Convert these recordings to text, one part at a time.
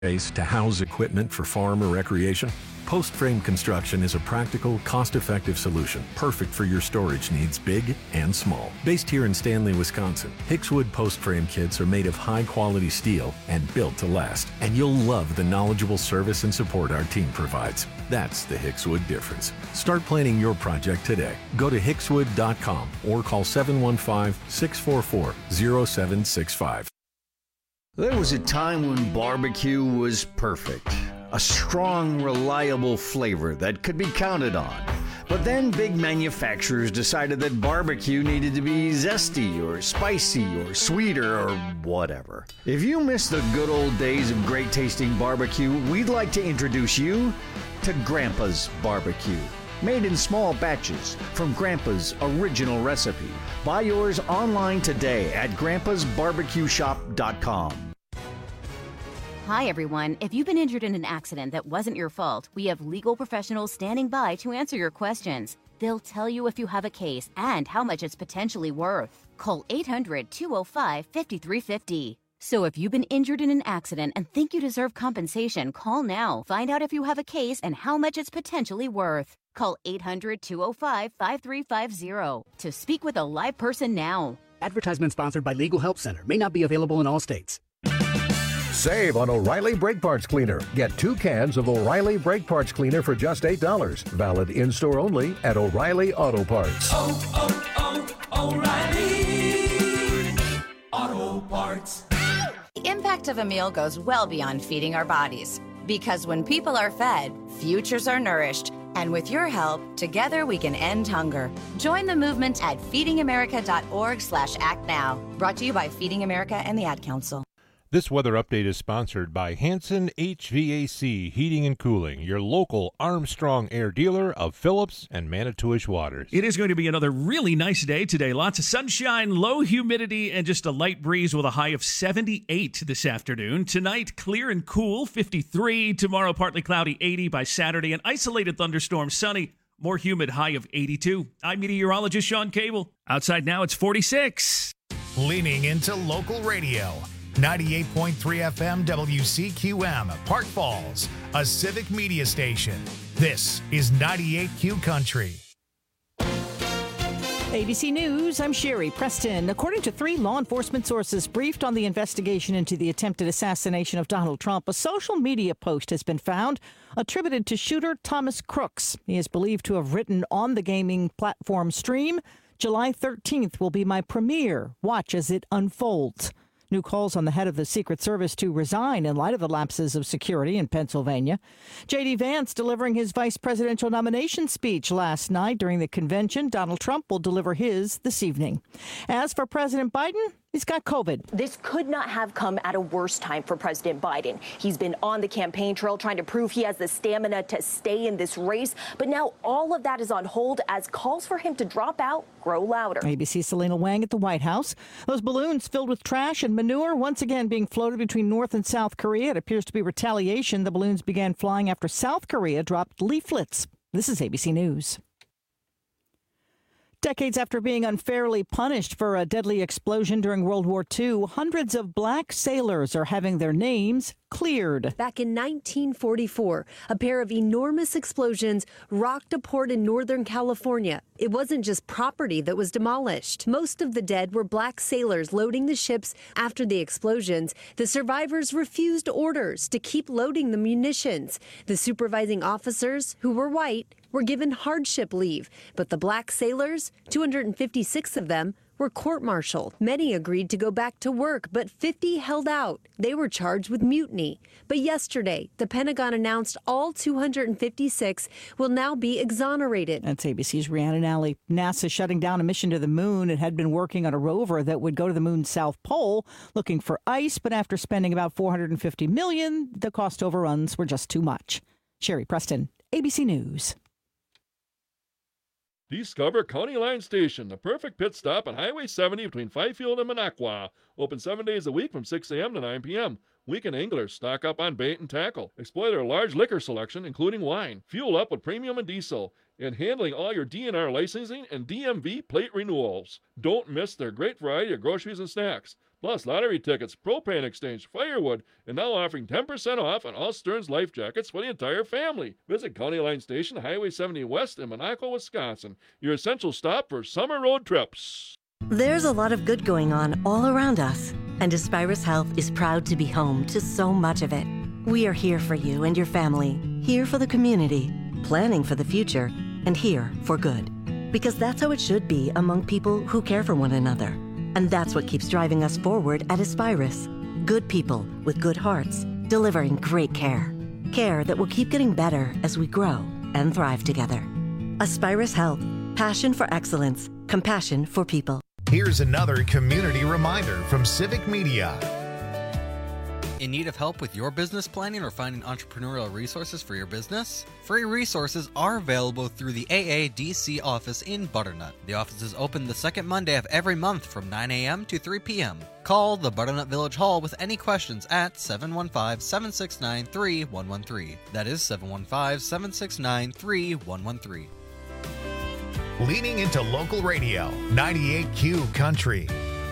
space to house equipment for farm or recreation? Post Frame Construction is a practical, cost-effective solution perfect for your storage needs, big and small. Based here in Stanley, Wisconsin, Hickswood Post Frame kits are made of high-quality steel and built to last. And you'll love the knowledgeable service and support our team provides. That's the Hickswood difference. Start planning your project today. Go to hickswood.com or call 715-644-0765. There was a time when barbecue was perfect. A strong, reliable flavor that could be counted on. But then big manufacturers decided that barbecue needed to be zesty or spicy or sweeter or whatever. If you miss the good old days of great tasting barbecue, we'd like to introduce you to Grandpa's Barbecue. Made in small batches from Grandpa's original recipe. Buy yours online today at grandpasbarbecueshop.com. Hi, everyone. If you've been injured in an accident that wasn't your fault, we have legal professionals standing by to answer your questions. They'll tell you if you have a case and how much it's potentially worth. Call 800-205-5350. So if you've been injured in an accident and think you deserve compensation, call now. Find out if you have a case and how much it's potentially worth. Call 800-205-5350 to speak with a live person now. Advertisement sponsored by Legal Help Center. May not be available in all states. Save on O'Reilly Brake Parts Cleaner. Get 2 cans of O'Reilly Brake Parts Cleaner for just $8. Valid in-store only at O'Reilly Auto Parts. O'Reilly Auto Parts. The impact of a meal goes well beyond feeding our bodies. Because when people are fed, futures are nourished. And with your help, together we can end hunger. Join the movement at feedingamerica.org/act now. Brought to you by Feeding America and the Ad Council. This weather update is sponsored by Hanson HVAC Heating and Cooling, your local Armstrong Air dealer of Phillips and Manitowish Waters. It is going to be another really nice day today. Lots of sunshine, low humidity, and just a light breeze with a high of 78 this afternoon. Tonight, clear and cool, 53. Tomorrow, partly cloudy, 80. By Saturday, an isolated thunderstorm, sunny, more humid, high of 82. I'm meteorologist Sean Cable. Outside now, it's 46. Leaning into local radio. 98.3 FM WCQM, Park Falls, a civic media station. This is 98Q Country. ABC News, I'm Sherry Preston. According to 3 law enforcement sources briefed on the investigation into the attempted assassination of Donald Trump, a social media post has been found attributed to shooter Thomas Crooks. He is believed to have written on the gaming platform Stream, "July 13th will be my premiere. Watch as it unfolds." New calls on the head of the Secret Service to resign in light of the lapses of security in Pennsylvania. J.D. Vance delivering his vice presidential nomination speech last night during the convention. Donald Trump will deliver his this evening. As for President Biden, he's got COVID. This could not have come at a worse time for President Biden. He's been on the campaign trail trying to prove he has the stamina to stay in this race. But now all of that is on hold as calls for him to drop out grow louder. ABC's Selena Wang at the White House. Those balloons filled with trash and manure once again being floated between North and South Korea. It appears to be retaliation. The balloons began flying after South Korea dropped leaflets. This is ABC News. Decades after being unfairly punished for a deadly explosion during World War II, hundreds of black sailors are having their names cleared. Back in 1944, a pair of enormous explosions rocked a port in Northern California. It wasn't just property that was demolished. Most of the dead were black sailors loading the ships after the explosions. The survivors refused orders to keep loading the munitions. The supervising officers, who were white, were given hardship leave, but the black sailors, 256 of them, were court-martialed. Many agreed to go back to work, but 50 held out. They were charged with mutiny. But yesterday, the Pentagon announced all 256 will now be exonerated. That's ABC's Rhiannon Alley. NASA shutting down a mission to the moon. It had been working on a rover that would go to the moon's south pole looking for ice, but after spending about $450 million, the cost overruns were just too much. Sherry Preston, ABC News. Discover County Line Station, the perfect pit stop on Highway 70 between Fifield and Minocqua. Open 7 days a week from 6 a.m. to 9 p.m. Weekend anglers stock up on bait and tackle. Explore their large liquor selection, including wine. Fuel up with premium and diesel. And handling all your DNR licensing and DMV plate renewals. Don't miss their great variety of groceries and snacks. Plus, lottery tickets, propane exchange, firewood, and now offering 10% off on all Stearns life jackets for the entire family. Visit County Line Station, Highway 70 West in Monaco, Wisconsin. Your essential stop for summer road trips. There's a lot of good going on all around us, and Aspirus Health is proud to be home to so much of it. We are here for you and your family, here for the community, planning for the future, and here for good. Because that's how it should be among people who care for one another. And that's what keeps driving us forward at Aspirus. Good people with good hearts, delivering great care. Care that will keep getting better as we grow and thrive together. Aspirus Health. Passion for excellence. Compassion for people. Here's another community reminder from Civic Media. In need of help with your business planning or finding entrepreneurial resources for your business? Free resources are available through the AADC office in Butternut. The office is open the second Monday of every month from 9 a.m. to 3 p.m. Call the Butternut Village Hall with any questions at 715-769-3113. That is 715-769-3113. Leaning into local radio, 98Q Country.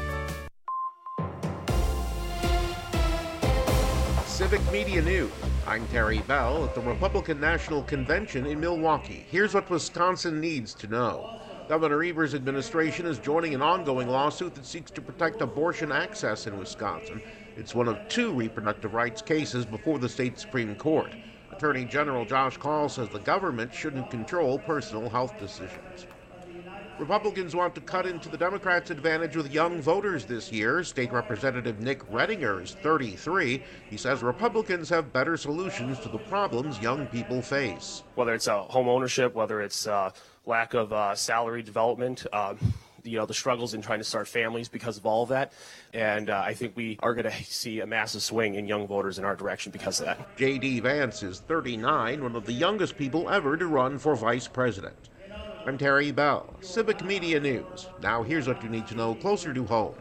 Civic Media News. I'm Terry Bell at the Republican National Convention in Milwaukee. Here's what Wisconsin needs to know. Governor Evers' administration is joining an ongoing lawsuit that seeks to protect abortion access in Wisconsin. It's one of 2 reproductive rights cases before the state Supreme Court. Attorney General Josh Kaul says the government shouldn't control personal health decisions. Republicans want to cut into the Democrats' advantage with young voters this year. State Representative Nick Redinger is 33. He says Republicans have better solutions to the problems young people face. Whether it's home ownership, whether it's lack of salary development, the struggles in trying to start families because of all of that. And I think we are going to see a massive swing in young voters in our direction because of that. J.D. Vance is 39, one of the youngest people ever to run for vice president. I'm Terry Bell, Civic Media News. Now here's what you need to know closer to home.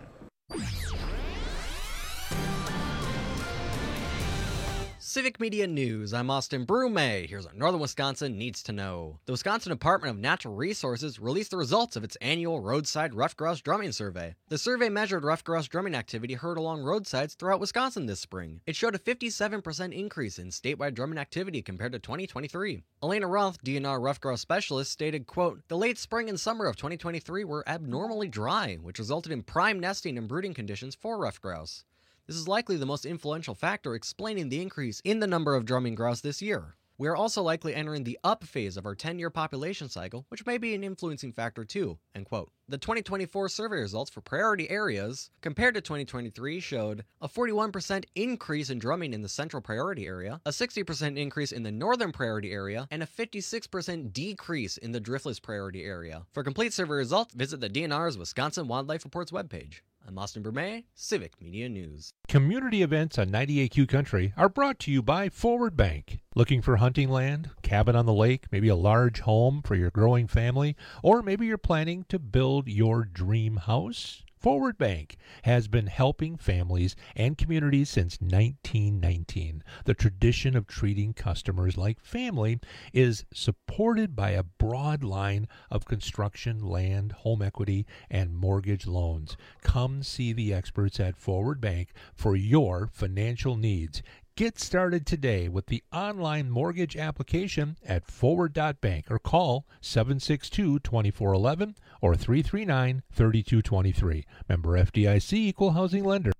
Civic Media News, I'm Austin Brume. Here's what Northern Wisconsin needs to know. The Wisconsin Department of Natural Resources released the results of its annual roadside ruffed grouse drumming survey. The survey measured ruffed grouse drumming activity heard along roadsides throughout Wisconsin this spring. It showed a 57% increase in statewide drumming activity compared to 2023. Elena Roth, DNR ruffed grouse specialist, stated, quote, "The late spring and summer of 2023 were abnormally dry, which resulted in prime nesting and brooding conditions for ruffed grouse. This is likely the most influential factor explaining the increase in the number of drumming grouse this year. We are also likely entering the up phase of our 10-year population cycle, which may be an influencing factor too," end quote. The 2024 survey results for priority areas compared to 2023 showed a 41% increase in drumming in the central priority area, a 60% increase in the northern priority area, and a 56% decrease in the driftless priority area. For complete survey results, visit the DNR's Wisconsin Wildlife Reports webpage. I'm Austin Brume, Civic Media News. Community events on 98Q Country are brought to you by Forward Bank. Looking for hunting land, cabin on the lake, maybe a large home for your growing family, or maybe you're planning to build your dream house? Forward Bank has been helping families and communities since 1919. The tradition of treating customers like family is supported by a broad line of construction, land, home equity, and mortgage loans. Come see the experts at Forward Bank for your financial needs. Get started today with the online mortgage application at forward.bank or call 762-2411 or 339-3223. Member FDIC, Equal Housing Lender.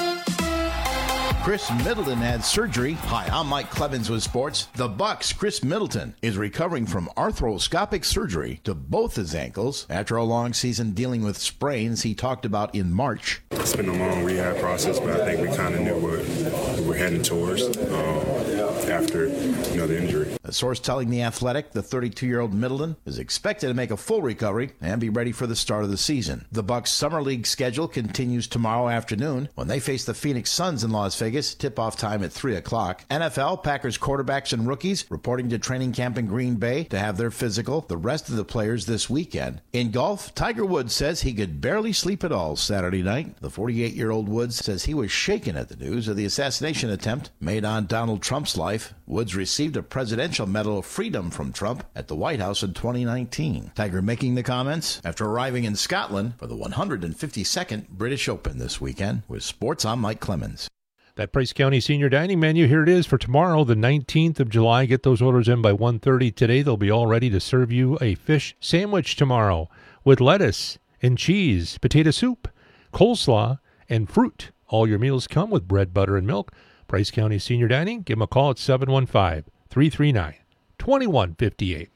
Chris Middleton had surgery. Hi, I'm Mike Clevens with sports. The Bucks' Chris Middleton is recovering from arthroscopic surgery to both his ankles after a long season dealing with sprains he talked about in March. It's been a long rehab process, but I think we kind of knew what we were heading towards after the injury. A source telling The Athletic the 32-year-old Middleton is expected to make a full recovery and be ready for the start of the season. The Bucks' Summer League schedule continues tomorrow afternoon when they face the Phoenix Suns in Las Vegas. Tip-off time at 3 o'clock. NFL, Packers quarterbacks and rookies reporting to training camp in Green Bay to have their physical. The rest of the players this weekend. In golf, Tiger Woods says he could barely sleep at all Saturday night. The 48-year-old Woods says he was shaken at the news of the assassination assassination attempt made on Donald Trump's life, Woods received a Presidential Medal of Freedom from Trump at the White House in 2019. Tiger making the comments after arriving in Scotland for the 152nd British Open this weekend. With sports, I'm Mike Clemens. That Price County Senior Dining menu, here it is for tomorrow, the 19th of July. Get those orders in by 1:30 today. They'll be all ready to serve you a fish sandwich tomorrow with lettuce and cheese, potato soup, coleslaw, and fruit. All your meals come with bread, butter, and milk. Price County Senior Dining. Give them a call at 715-339-2158.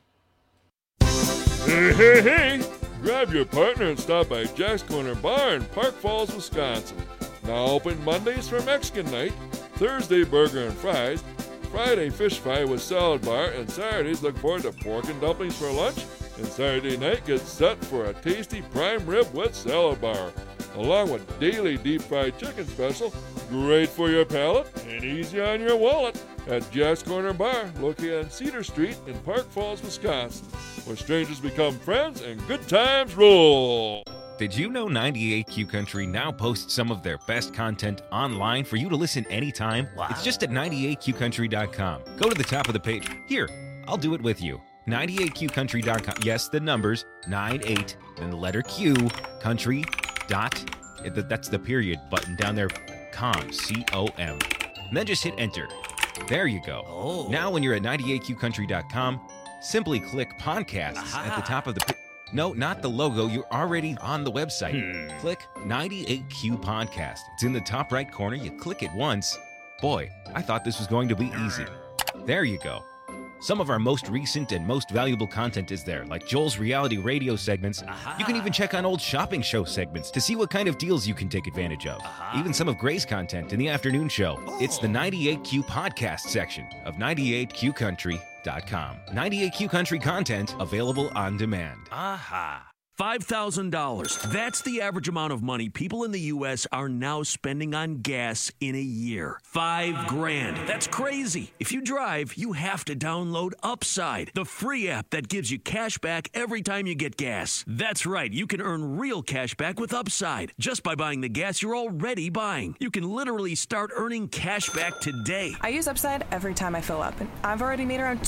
Hey! Grab your partner and stop by Jack's Corner Bar in Park Falls, Wisconsin. Now open Mondays for Mexican night, Thursday burger and fries, Friday fish fry with salad bar, and Saturdays look forward to pork and dumplings for lunch, and Saturday night gets set for a tasty prime rib with salad bar, along with daily deep fried chicken special, great for your palate and easy on your wallet, at Jack's Corner Bar, located on Cedar Street in Park Falls, Wisconsin, where strangers become friends and good times roll. Did you know 98Q Country now posts some of their best content online for you to listen anytime? Wow. It's just at 98QCountry.com. Go to the top of the page. Here, I'll do it with you. 98QCountry.com. Yes, the numbers, 98, then the letter Q, country, dot, that's the period button down there, com, C-O-M. And then just hit enter. There you go. Oh. Now when you're at 98QCountry.com, simply click podcasts at the top of the page. No, not the logo. You're already on the website. Click 98Q Podcast. It's in the top right corner. You click it once. Boy, I thought this was going to be easy. There you go. Some of our most recent and most valuable content is there, like Joel's reality radio segments. You can even check on old shopping show segments to see what kind of deals you can take advantage of. Even some of Gray's content in the afternoon show. It's the 98Q Podcast section of 98QCountry.com. 98Q Country content available on demand. $5,000. That's the average amount of money people in the U.S. are now spending on gas in a year. $5,000. That's crazy. If you drive, you have to download Upside, the free app that gives you cash back every time you get gas. That's right. You can earn real cash back with Upside just by buying the gas you're already buying. You can literally start earning cash back today. I use Upside every time I fill up, and I've already made around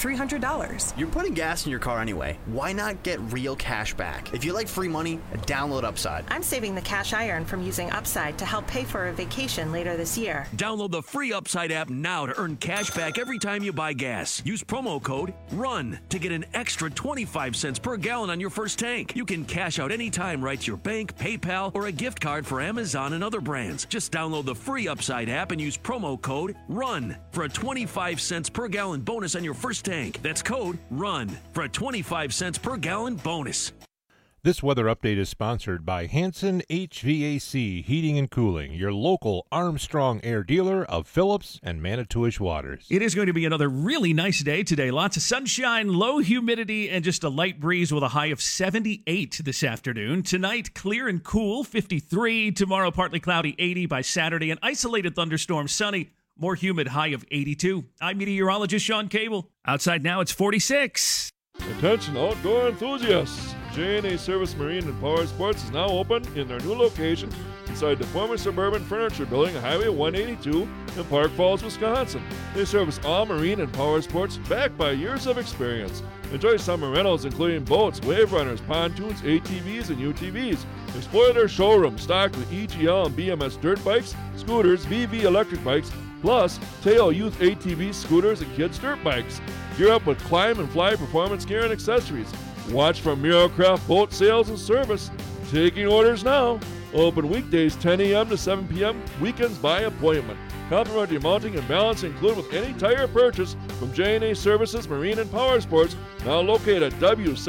$300. You're putting gas in your car anyway. Why not get real cash back? If you like free money, download Upside. I'm saving the cash I earn from using Upside to help pay for a vacation later this year. Download the free Upside app now to earn cash back every time you buy gas. Use promo code RUN to get an extra 25 cents per gallon on your first tank. You can cash out anytime right to your bank, PayPal, or a gift card for Amazon and other brands. Just download the free Upside app and use promo code RUN for a 25 cents per gallon bonus on your first tank. That's code RUN for a 25 cents per gallon bonus. This weather update is sponsored by Hanson HVAC Heating and Cooling, your local Armstrong Air dealer of Phillips and Manitowish Waters. It is going to be another really nice day today. Lots of sunshine, low humidity, and just a light breeze with a high of 78 this afternoon. Tonight, clear and cool, 53. Tomorrow, partly cloudy, 80 by Saturday. An isolated thunderstorm, sunny, more humid, high of 82. I'm meteorologist Sean Cable. Outside now, it's 46. Attention outdoor enthusiasts! J&A Service Marine and Power Sports is now open in their new location inside the former Suburban Furniture Building, Highway 182 in Park Falls, Wisconsin. They service all marine and power sports backed by years of experience. Enjoy summer rentals including boats, wave runners, pontoons, ATVs, and UTVs. Explore their showroom stocked with EGL and BMS dirt bikes, scooters, VV electric bikes, plus Tail Youth ATVs, scooters, and kids' dirt bikes. Gear up with Climb and Fly performance gear and accessories. Watch for Miracraft boat sales and service. Taking orders now. Open weekdays 10 a.m. to 7 p.m., weekends by appointment. Complimentary mounting and balance included with any tire purchase from J&A Services Marine and Power Sports, now located at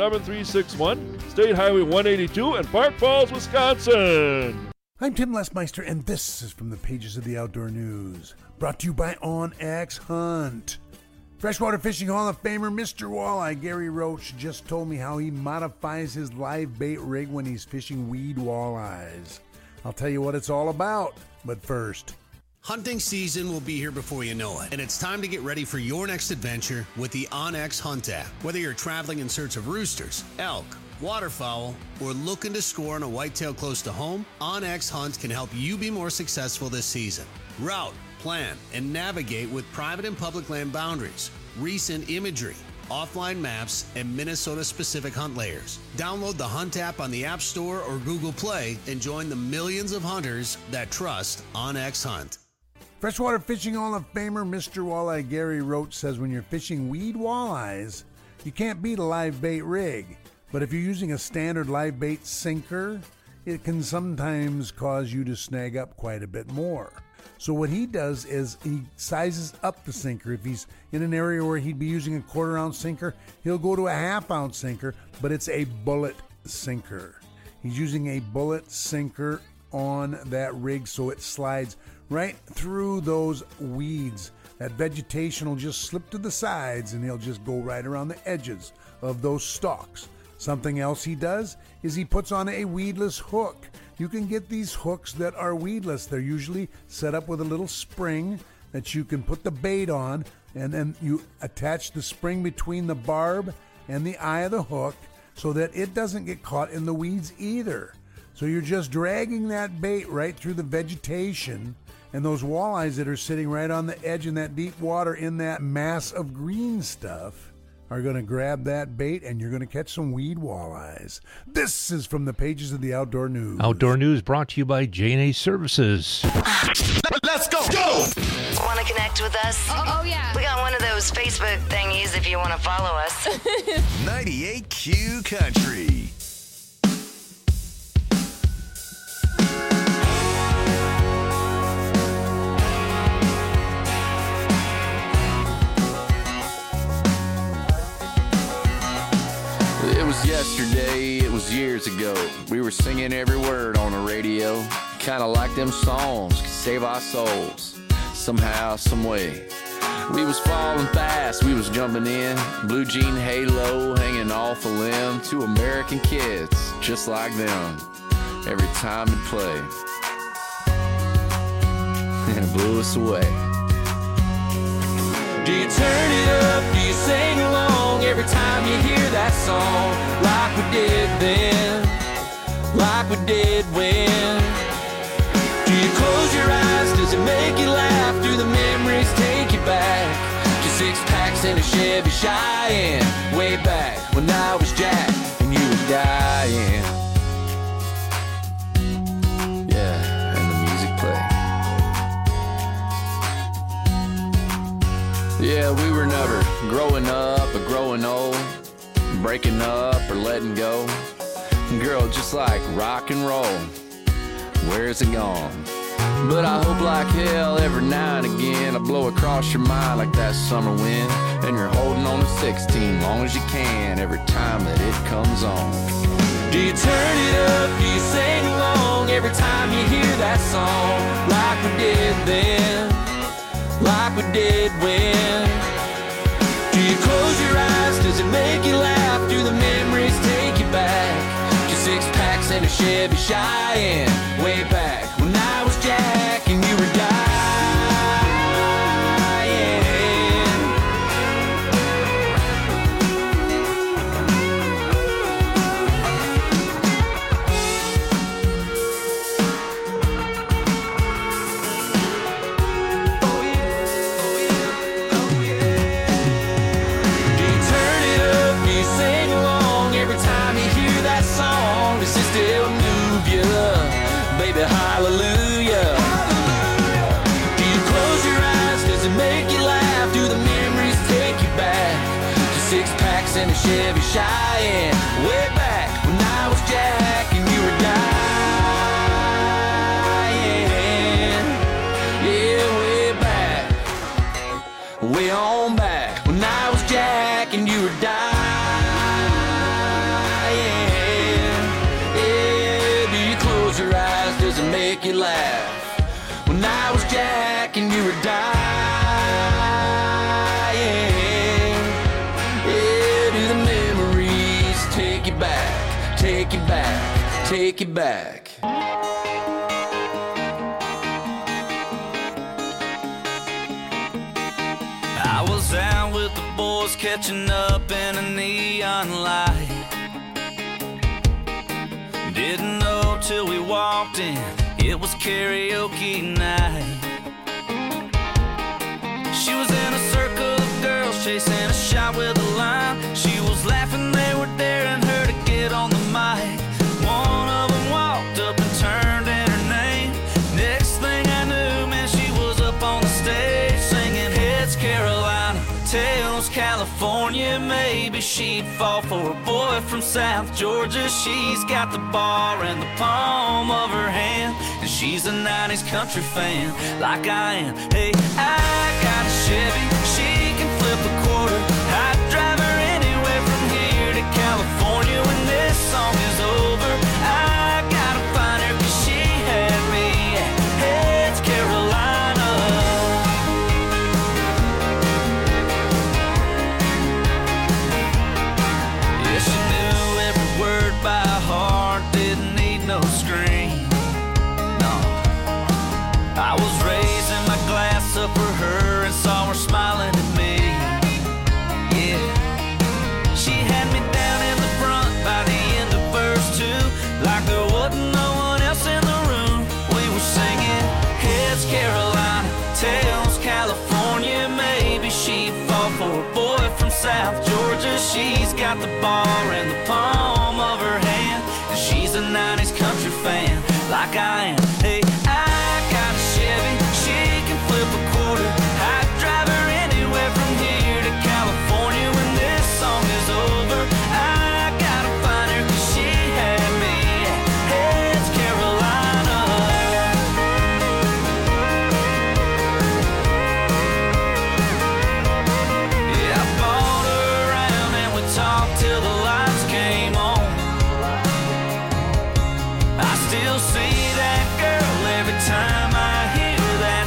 W7361, State Highway 182 in Park Falls, Wisconsin. I'm Tim Lesmeister, and this is from the pages of the Outdoor News, brought to you by OnX Hunt. Freshwater Fishing Hall of Famer Mr. Walleye Gary Roach just told me how he modifies his live bait rig when he's fishing weed walleyes. I'll tell you what it's all about, but first. Hunting season will be here before you know it, and it's time to get ready for your next adventure with the OnX Hunt app. Whether you're traveling in search of roosters, elk, waterfowl, or looking to score on a whitetail close to home, OnX Hunt can help you be more successful this season. Route, plan and navigate with private and public land boundaries, recent imagery, offline maps, and Minnesota-specific hunt layers. Download the Hunt app on the App Store or Google Play and join the millions of hunters that trust OnX Hunt. Freshwater Fishing Hall of Famer Mr. Walleye Gary Roach says when you're fishing weed walleyes, you can't beat a live bait rig. But if you're using a standard live bait sinker, it can sometimes cause you to snag up quite a bit more. So what he does is he sizes up the sinker. If he's in an area where he'd be using a 1/4 ounce sinker, he'll go to a 1/2 ounce sinker, but it's a bullet sinker. He's using a bullet sinker on that rig so it slides right through those weeds. That vegetation will just slip to the sides and he'll just go right around the edges of those stalks. Something else he does is he puts on a weedless hook. You can get these hooks that are weedless. They're usually set up with a little spring that you can put the bait on, and then you attach the spring between the barb and the eye of the hook so that it doesn't get caught in the weeds either. So you're just dragging that bait right through the vegetation, and those walleyes that are sitting right on the edge in that deep water in that mass of green stuff are going to grab that bait, and you're going to catch some weed walleyes. This is from the pages of the Outdoor News. Outdoor News brought to you by J&A Services. Let's go! Want to connect with us? Oh, yeah. We got one of those Facebook thingies if you want to follow us. 98Q Country. It was yesterday, it was years ago. We were singing every word on the radio. Kinda like them songs could save our souls. Somehow, some way. We was falling fast, we was jumping in. Blue jean halo hanging off a limb. 2 American kids, just like them. Every time it played. And it blew us away. Do you turn it up? Do you sing along every time you hear that song? Like we did then, like we did when. Do you close your eyes? Does it make you laugh? Do the memories take you back to 6-packs in a Chevy Cheyenne? Way back when I was Jack and you were dying. Yeah, and the music played. Yeah, we were never growing up or growing old, breaking up or letting go. Girl, just like rock and roll, where's it gone? But I hope like hell every now and again I blow across your mind like that summer wind, and you're holding on to 16 long as you can every time that it comes on. Do you turn it up? Do you sing along every time you hear that song? Like we did then, like we did when. Do you close your eyes? Does it make you laugh? Do the memories take you back to 6-packs and a Chevy Cheyenne? Way back when I was Jack and you were dying. Does it still move you? Baby, hallelujah. Do you close your eyes? Does it make you laugh? Do the memories take you back to 6-packs and a Chevy Cheyenne? Way back when I was Jack and you were dying. Yeah, way back, way on back when I was Jack and you were dying. Your eyes, does it make you laugh? When I was Jack and you were dying. Yeah, do the memories take you back, take you back, take you back? I was out with the boys catching up in a neon light. Didn't know till we walked in, it was karaoke night. chasing a shot with a line. She was laughing, they were daring her to get on the mic. One of them walked up and turned in her name. Next thing I knew, man, she was up on the stage singing Heads Carolina, Tails California. Maybe she'd fall for a boy from South Georgia. She's got the bar in the palm of her hand, and she's a 90s country fan like I am. Hey, I got a Chevy, she can flip a quarter. I'd drive her anywhere from here to California. When this song is over, I gotta find her, 'cause she had me at Heads Carolina. Yeah, she knew every word by heart, didn't need no screen. No, I was raising my glass up for her and saw her smiling at me. Yeah, she had me down in the front by the end of verse 2, like there wasn't no one else in the room. We were singing Heads Carolina, Tails California. Maybe she'd fall for a boy from South Georgia. She's got the bar in the palm of her hand, and she's a 90s country fan like I am. Hey, I got a Chevy, she can flip a quarter. I'd drive her anywhere from here to California. When this song is over, I gotta find her, 'cause she had me at Heads Carolina. Yeah, I bought her around and we talked till the lights came on. I still see that girl every time I hear that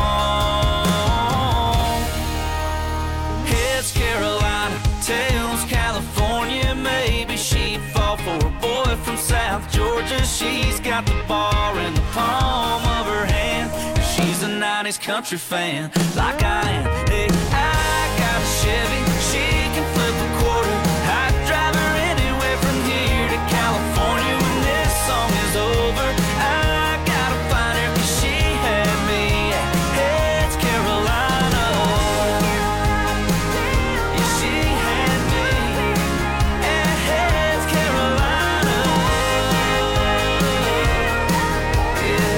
song. Heads Carolina, Tails California. Maybe she'd fall for a boy from South Georgia. She's got the bar in the palm of her hand, and she's a 90s country fan like I am. Hey, I got a Chevy, she can flip a quarter. I'd drive her anywhere from here to California. When this song is over, I gotta find her, 'cause she had me at Heads Carolina. Yeah, she had me at Heads Carolina. Yeah.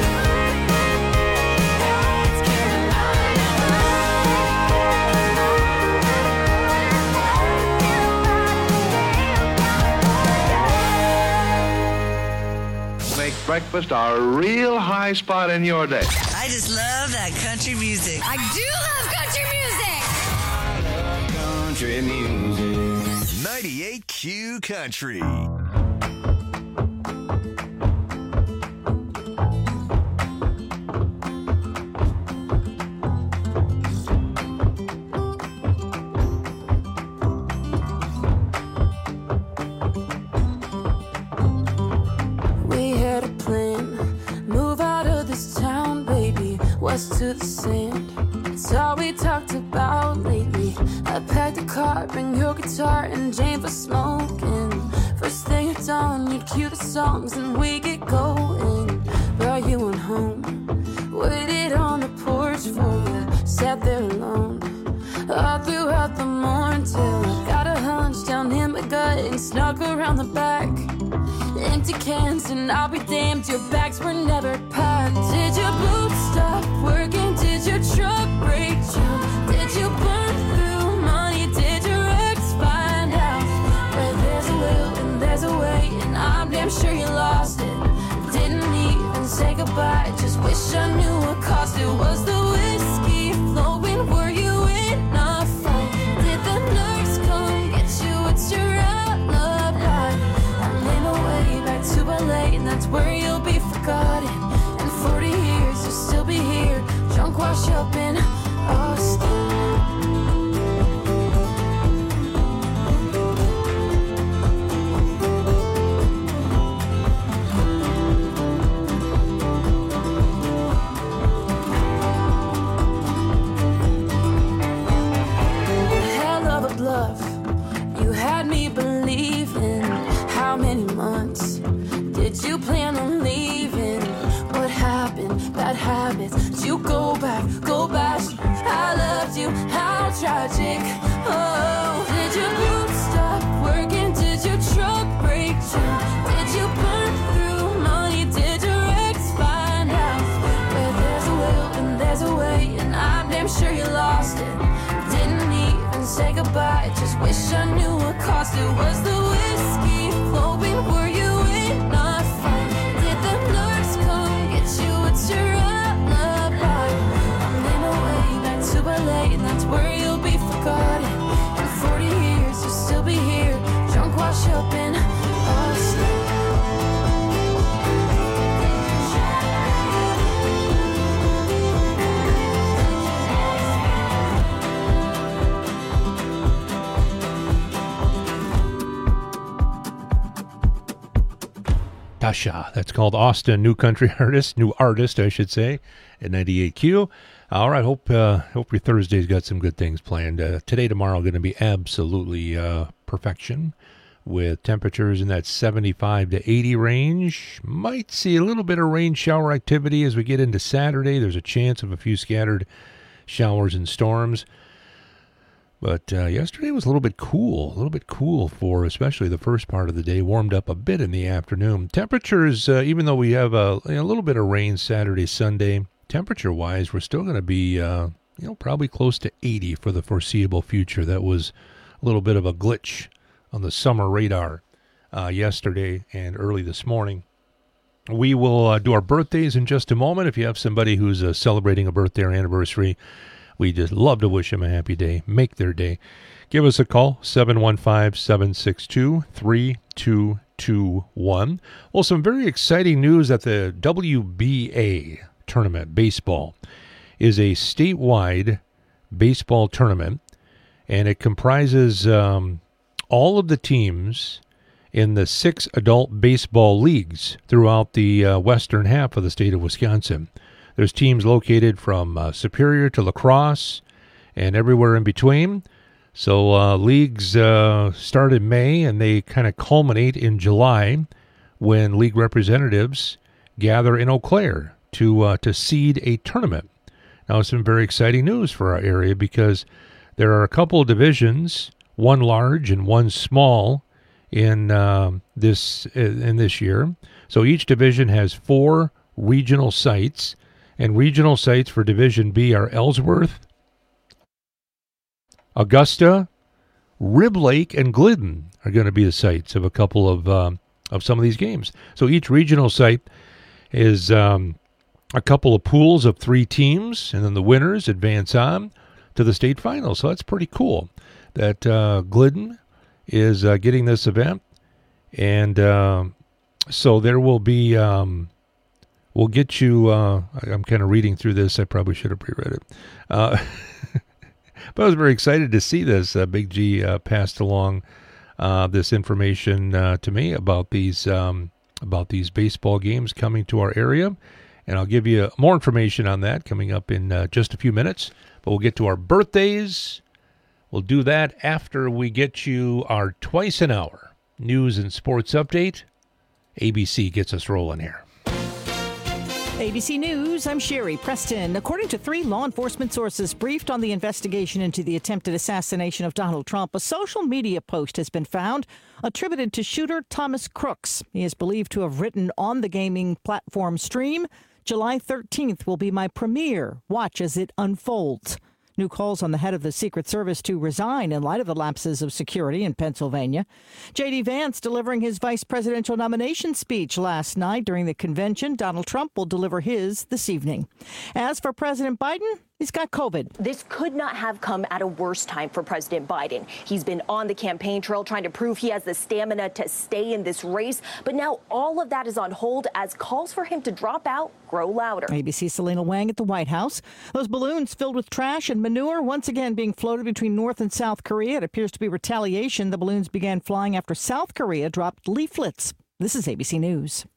Heads Make breakfast a real high spot in your day. I just love that country music. I do love country music. Country music. 98Q Country. We had a plan, move out of this town, baby, west to the sand. It's all we talked about lately. I packed a car, bring your guitar and Jane for smoking. First thing at dawn, you'd cue the songs and we get going. Brought you on home, waited on the porch for you, sat there alone. All throughout the morning till I got a hunch down in my gut and snuck around the back. Empty cans and I'll be damned, your bags were never packed. Did your boots stop working? Did your truck break down? Did you burn through money? Did your ex find out? Where there's a will and there's a way, and I'm damn sure you lost it. Didn't even say goodbye, just wish I knew what cost it. Was the whiskey flowing? Were you in a fight? Did the nurse come get you? It's your alibi. I made my way back to LA, and that's where you'll be forgotten. In 40 years, you'll still be here, drunk, wash up in Austin. Hell of a bluff, you had me believing. How many months did you plan on leaving? What happened? Bad habits. Did you go back? I loved you. How tragic. say goodbye. Just wish I knew what cost it. Was the whiskey flowing? Were you in a fight? Did the nurse come get you? What's your alibi? I'm in a way back to LA, and that's where you'll be forgotten. In 40 years, you'll still be here, drunk, wash up in Austin. Tasha. That's called Austin, new artist, I should say, at 98Q. All right, hope your Thursday's got some good things planned. Today, tomorrow, going to be absolutely perfection, with temperatures in that 75 to 80 range. Might see a little bit of rain shower activity as we get into Saturday. There's a chance of a few scattered showers and storms. But yesterday was a little bit cool for especially the first part of the day. Warmed up a bit in the afternoon. Temperatures, even though we have a little bit of rain Saturday, Sunday, temperature-wise, we're still going to be, probably close to 80 for the foreseeable future. That was a little bit of a glitch on the summer radar yesterday and early this morning. We will do our birthdays in just a moment. If you have somebody who's celebrating a birthday or anniversary, we just love to wish them a happy day, make their day. Give us a call, 715-762-3221. Well, some very exciting news at the WBA tournament. Baseball is a statewide baseball tournament, and it comprises all of the teams in the 6 adult baseball leagues throughout the western half of the state of Wisconsin. There's teams located from Superior to La Crosse and everywhere in between. So leagues start in May, and they kind of culminate in July when league representatives gather in Eau Claire to seed a tournament. Now, some very exciting news for our area because there are a couple of divisions, one large and one small, in this year. So each division has 4 regional sites. And regional sites for Division B are Ellsworth, Augusta, Rib Lake, and Glidden are going to be the sites of a couple of some of these games. So each regional site is a couple of pools of 3 teams, and then the winners advance on to the state finals. So that's pretty cool that Glidden is getting this event. And so there will be... we'll get you, I'm kind of reading through this. I probably should have pre-read it. But I was very excited to see this. Big G passed along this information to me about these baseball games coming to our area. And I'll give you more information on that coming up in just a few minutes. But we'll get to our birthdays. We'll do that after we get you our twice an hour news and sports update. ABC gets us rolling here. ABC News, I'm Sherry Preston. According to 3 law enforcement sources briefed on the investigation into the attempted assassination of Donald Trump, a social media post has been found attributed to shooter Thomas Crooks. He is believed to have written on the gaming platform Stream, "July 13th will be my premiere. Watch as it unfolds." New calls on the head of the Secret Service to resign in light of the lapses of security in Pennsylvania. J.D. Vance delivering his vice presidential nomination speech last night during the convention. Donald Trump will deliver his this evening. As for President Biden, he's got COVID. This could not have come at a worse time for President Biden. He's been on the campaign trail trying to prove he has the stamina to stay in this race. But now all of that is on hold as calls for him to drop out grow louder. ABC's Selena Wang at the White House. Those balloons filled with trash and manure once again being floated between North and South Korea. It appears to be retaliation. The balloons began flying after South Korea dropped leaflets. This is ABC News.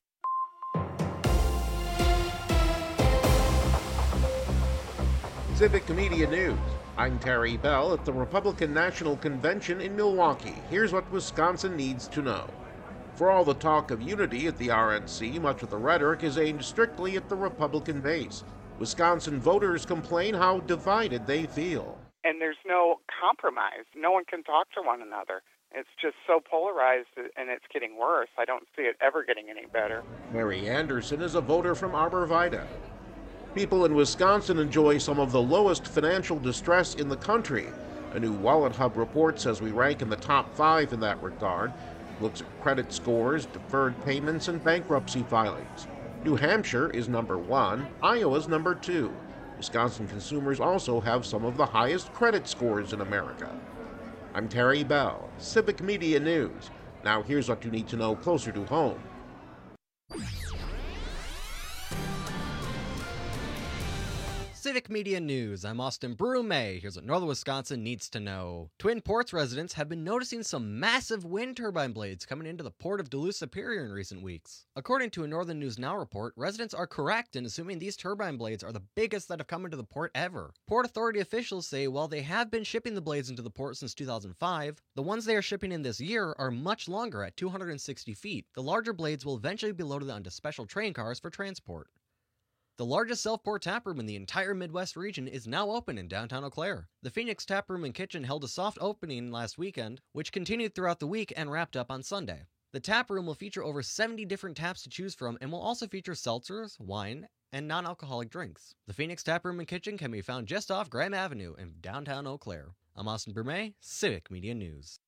Civic Media News. I'm Terry Bell at the Republican National Convention in Milwaukee. Here's what Wisconsin needs to know. For all the talk of unity at the RNC, much of the rhetoric is aimed strictly at the Republican base. Wisconsin voters complain how divided they feel. And there's no compromise. No one can talk to one another. It's just so polarized, and it's getting worse. I don't see it ever getting any better. Mary Anderson is a voter from Arbor Vitae. People in Wisconsin enjoy some of the lowest financial distress in the country. A new Wallet Hub report says we rank in the top 5 in that regard. It looks at credit scores, deferred payments, and bankruptcy filings. New Hampshire is number 1, Iowa's number 2. Wisconsin consumers also have some of the highest credit scores in America. I'm Terry Bell, Civic Media News. Now here's what you need to know closer to home. Civic Media News, I'm Austin Brume. Here's what Northern Wisconsin needs to know. Twin Ports residents have been noticing some massive wind turbine blades coming into the port of Duluth Superior in recent weeks. According to a Northern News Now report, residents are correct in assuming these turbine blades are the biggest that have come into the port ever. Port Authority officials say while they have been shipping the blades into the port since 2005, the ones they are shipping in this year are much longer at 260 feet. The larger blades will eventually be loaded onto special train cars for transport. The largest self-pour taproom in the entire Midwest region is now open in downtown Eau Claire. The Phoenix Taproom and Kitchen held a soft opening last weekend, which continued throughout the week and wrapped up on Sunday. The taproom will feature over 70 different taps to choose from and will also feature seltzers, wine, and non-alcoholic drinks. The Phoenix Taproom and Kitchen can be found just off Graham Avenue in downtown Eau Claire. I'm Austin Brume, Civic Media News.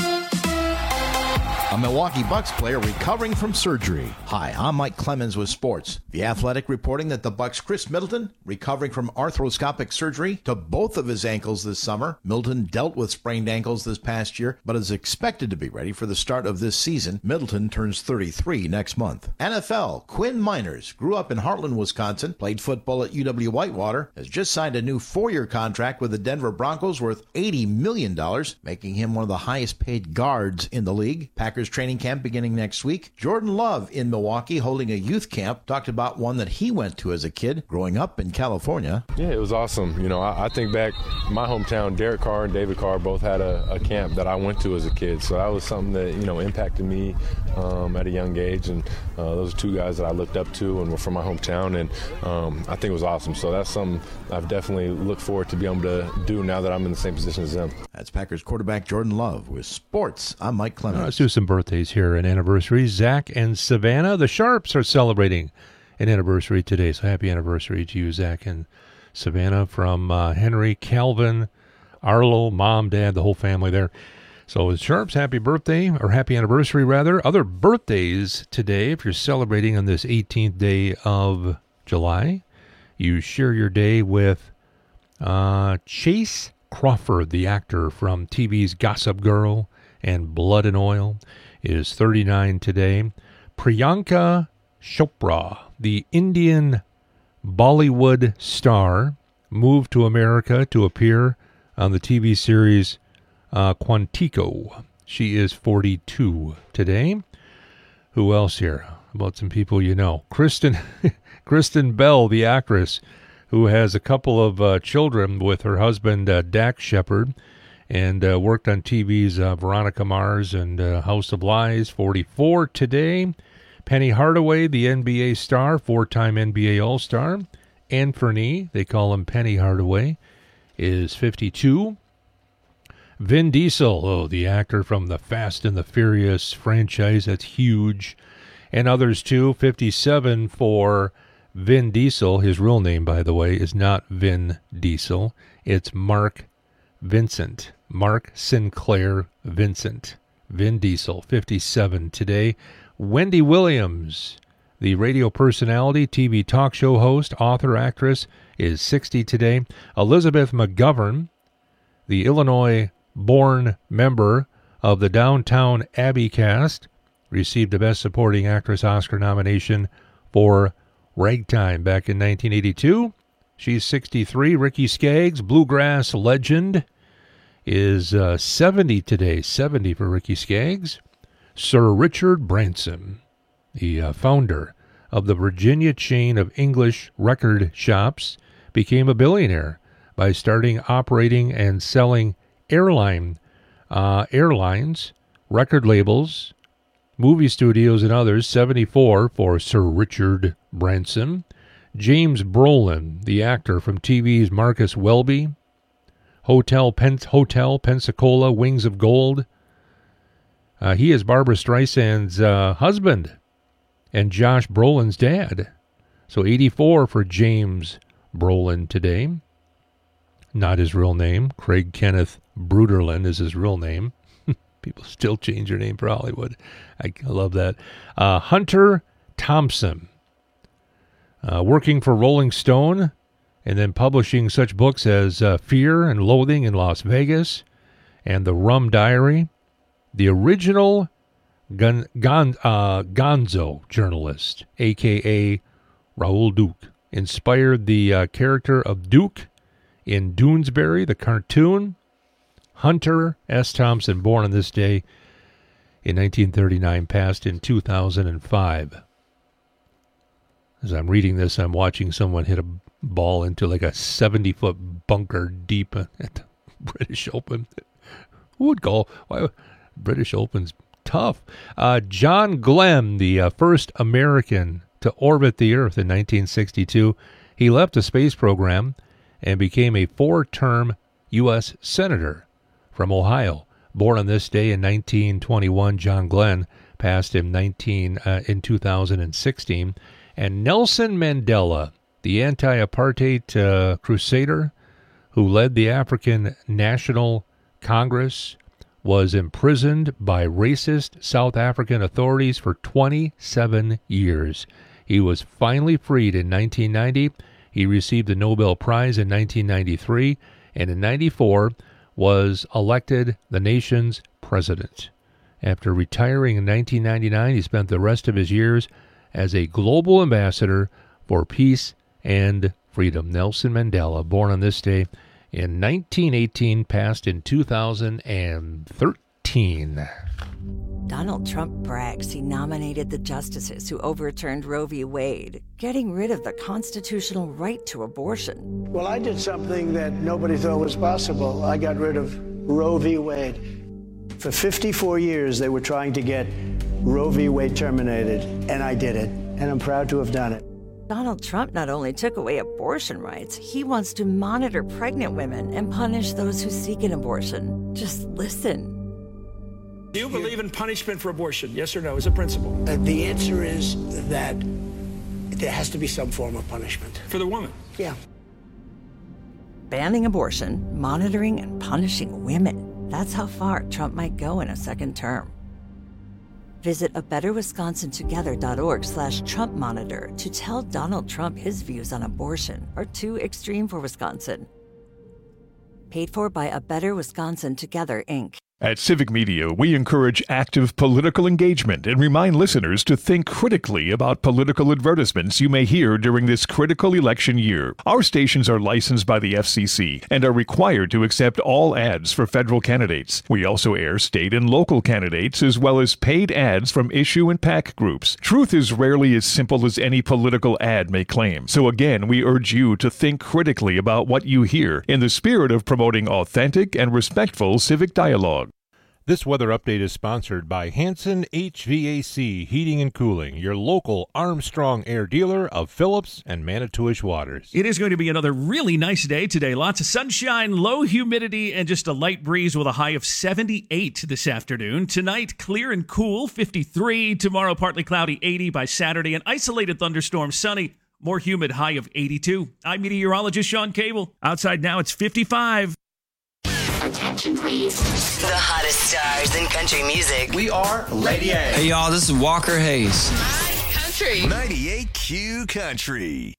A Milwaukee Bucks player recovering from surgery. Hi, I'm Mike Clemens with sports. The Athletic reporting that the Bucks' Chris Middleton recovering from arthroscopic surgery to both of his ankles this summer. Middleton dealt with sprained ankles this past year, but is expected to be ready for the start of this season. Middleton turns 33 next month. NFL, Quinn Miners grew up in Heartland, Wisconsin, played football at UW-Whitewater, has just signed a new 4-year contract with the Denver Broncos worth $80 million, making him one of the highest paid guards in the league. Packers training camp beginning next week. Jordan Love in Milwaukee holding a youth camp. Talked about one that he went to as a kid growing up in California. Yeah, it was awesome. You know, I think back, my hometown, Derek Carr and David Carr both had a camp that I went to as a kid. So that was something that, you know, impacted me at a young age. And those are two guys that I looked up to and were from my hometown. And I think it was awesome. So that's something I've definitely looked forward to be able to do now that I'm in the same position as them. That's Packers quarterback Jordan Love with sports. I'm Mike Clemens. Let's do some birthdays here and anniversaries. Zach and Savannah, the Sharps, are celebrating an anniversary today. So happy anniversary to you, Zach and Savannah, from Henry, Calvin, Arlo, mom, dad, the whole family there. So the Sharps, happy birthday, or happy anniversary rather. Other birthdays today, if you're celebrating on this 18th day of July, you share your day with Chase Crawford, the actor from TV's Gossip Girl and Blood and Oil, is 39 today. Priyanka Chopra, the Indian Bollywood star, moved to America to appear on the TV series Quantico. She is 42 today. Who else here? How about some people you know? Kristen Bell, the actress, who has a couple of children with her husband, Dax Shepard, and worked on TV's Veronica Mars and House of Lies, 44 today. Penny Hardaway, the NBA star, 4-time NBA All-Star. Anthony, they call him Penny Hardaway, is 52. Vin Diesel, the actor from the Fast and the Furious franchise, that's huge. And others too, 57 for Vin Diesel. His real name, by the way, is not Vin Diesel. It's Mark Vincent. Mark Sinclair Vincent. Vin Diesel, 57 today. Wendy Williams, the radio personality, TV talk show host, author, actress, is 60 today. Elizabeth McGovern, the Illinois-born member of the Downtown Abbey cast, received the Best Supporting Actress Oscar nomination for Ragtime back in 1982. She's 63. Ricky Skaggs, bluegrass legend, is 70 today. 70 for Ricky Skaggs. Sir Richard Branson, the founder of the Virginia chain of English record shops, became a billionaire by starting, operating, and selling airlines, record labels, movie studios, and others. 74 for Sir Richard Branson. James Brolin, the actor from TV's Marcus Welby, Hotel Pensacola, Wings of Gold. He is Barbara Streisand's husband and Josh Brolin's dad. So 84 for James Brolin today. not his real name. Craig Kenneth Bruderland is his real name. People still change their name for Hollywood. I love that. Hunter Thompson, working for Rolling Stone and then publishing such books as Fear and Loathing in Las Vegas and The Rum Diary. The original Gonzo journalist, a.k.a. Raoul Duke, inspired the character of Duke in Doonesbury, the cartoon. Hunter S. Thompson, born on this day in 1939, passed in 2005. As I'm reading this, I'm watching someone hit a ball into like a 70-foot bunker deep at the British Open. Who would go? Why? British Open's tough. John Glenn, the first American to orbit the Earth in 1962, he left the space program and became a 4-term U.S. Senator from Ohio. Born on this day in 1921, John Glenn passed in 2016. And Nelson Mandela, the anti-apartheid crusader who led the African National Congress, was imprisoned by racist South African authorities for 27 years. He was finally freed in 1990. He received the Nobel Prize in 1993, and in 1994 was elected the nation's president. After retiring in 1999, he spent the rest of his years as a global ambassador for peace and freedom. Nelson Mandela, born on this day in 1918, passed in 2013. Donald Trump brags he nominated the justices who overturned Roe v. Wade, getting rid of the constitutional right to abortion. Well, I did something that nobody thought was possible. I got rid of Roe v. Wade. For 54 years, they were trying to get Roe v. Wade terminated, and I did it, and I'm proud to have done it. Donald Trump not only took away abortion rights, he wants to monitor pregnant women and punish those who seek an abortion. Just listen. Do you believe in punishment for abortion? Yes or no, as a principle? The answer is that there has to be some form of punishment. For the woman? Yeah. Banning abortion, monitoring and punishing women. That's how far Trump might go in a second term. Visit abetterwisconsintogether.org/Trump Monitor to tell Donald Trump his views on abortion are too extreme for Wisconsin. Paid for by A Better Wisconsin Together, Inc. At Civic Media, we encourage active political engagement and remind listeners to think critically about political advertisements you may hear during this critical election year. Our stations are licensed by the FCC and are required to accept all ads for federal candidates. We also air state and local candidates as well as paid ads from issue and PAC groups. Truth is rarely as simple as any political ad may claim. So again, we urge you to think critically about what you hear in the spirit of promoting authentic and respectful civic dialogue. This weather update is sponsored by Hanson HVAC Heating and Cooling, your local Armstrong Air dealer of Phillips and Manitowish Waters. It is going to be another really nice day today. Lots of sunshine, low humidity, and just a light breeze with a high of 78 this afternoon. Tonight, clear and cool, 53. Tomorrow, partly cloudy, 80 by Saturday. An isolated thunderstorm, sunny, more humid, high of 82. I'm meteorologist Sean Cable. Outside now, it's 55. Attention, please. The hottest stars in country music. We are Lady A. Hey, y'all, this is Walker Hayes. Country. 98Q Country.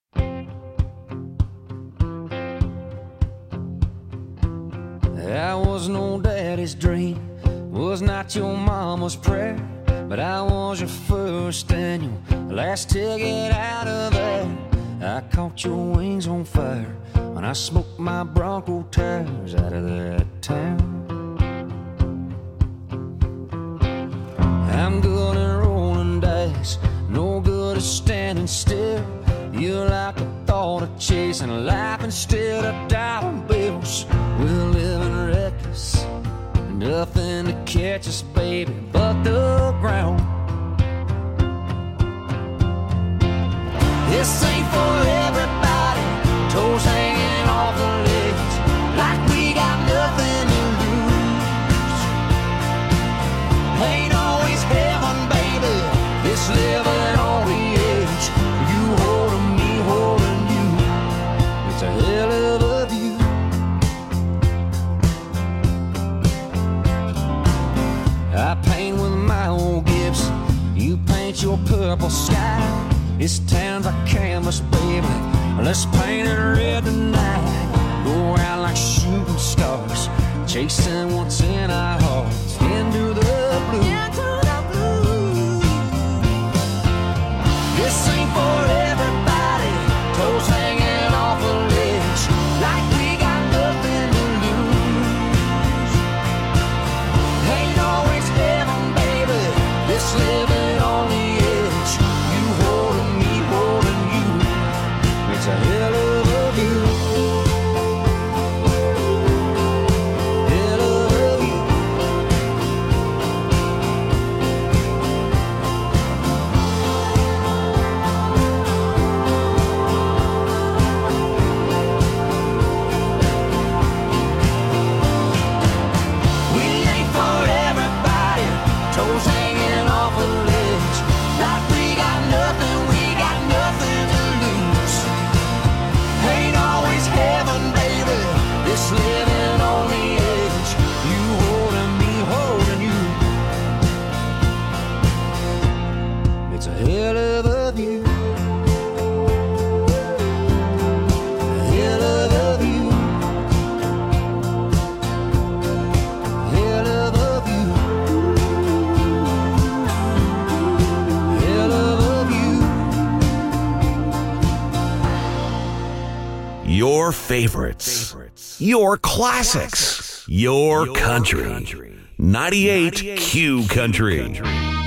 That was no daddy's dream, was not your mama's prayer, but I was your first and your last ticket out of there. I caught your wings on fire when I smoked my Bronco tires out of that town. I'm good at rolling dice, no good at standing still. You like the thought of chasing life instead of dollar bills. We're living reckless, nothing to catch us, baby, but the ground. This ain't for everybody, toes hanging off the ledge, like we got nothing to lose. Ain't always heaven, baby, this living on the edge. You holding me, holding you, it's a hell of a view. paint your purple sky. This town's a canvas, baby. Let's paint it red tonight. Go out like shooting stars, chasing what's in our hearts. Into the blue. This ain't for everybody. Toes hanging off a ledge, like we got nothing to lose. Ain't always heaven, baby. This living on the edge. You holding me, holding you. It's a hell of a view. Hell of a view. We ain't for everybody. Toes hanging off a ledge. Like we got nothing, we got nothing to lose. Ain't always heaven, baby. This living on the edge. You holding me, holding you. It's a hell of a view. A hell of a view. Hell of a view. Hell of a view. Your favorites. Your classics. Your country. 98 Q Country.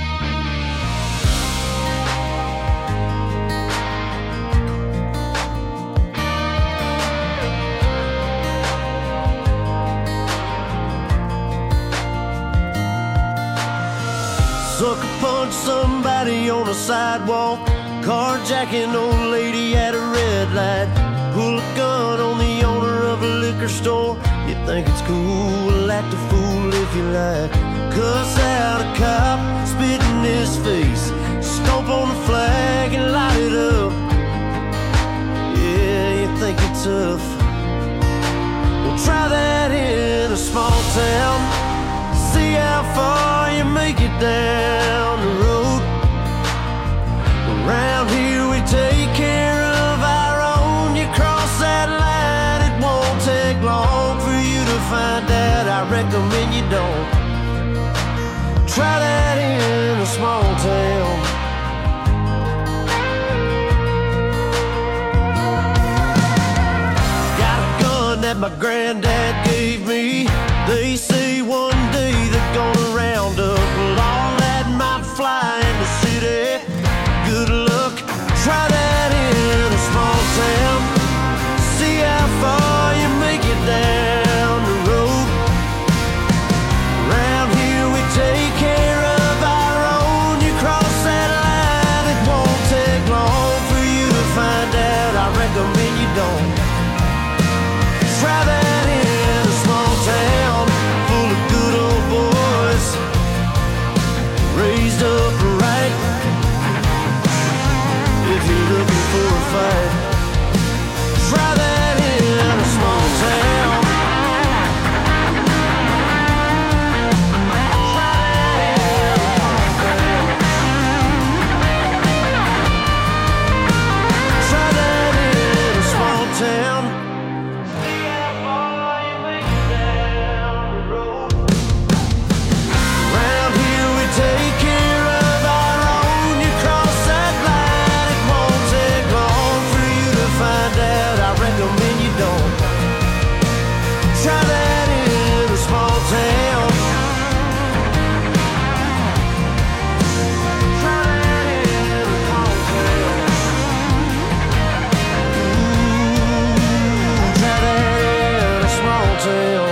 Sucker punch somebody on the sidewalk, carjacking old lady at a red light, pull a gun on the owner of a liquor store. You think it's cool, act a fool if you like. Cuss out a cop, spit in his face, stomp on the flag and light it up. Yeah, you think you're tough. Well, try that in a small town. See how far you make it down the road. Around here we take care of our own. You cross that line, it won't take long for you to find out. I recommend you don't. Try that in a small town. Got a gun that my granddad gave me. They say one day they're gonna round up all that might fly in the city. Good luck, try that in a small town. See how far you make it down the road. Around here we take care of our own. You cross that line, it won't take long for you to find out. I recommend you don't. Try that in a small town full of good old boys, raised up right. If you're looking for a fight, try that in a small town. Try that in a small town. Around here we take care of our own. You cross that line, it won't take long for you to find out. I recommend you don't. Try that in a small town. Try that in a small town. Try that in a small town.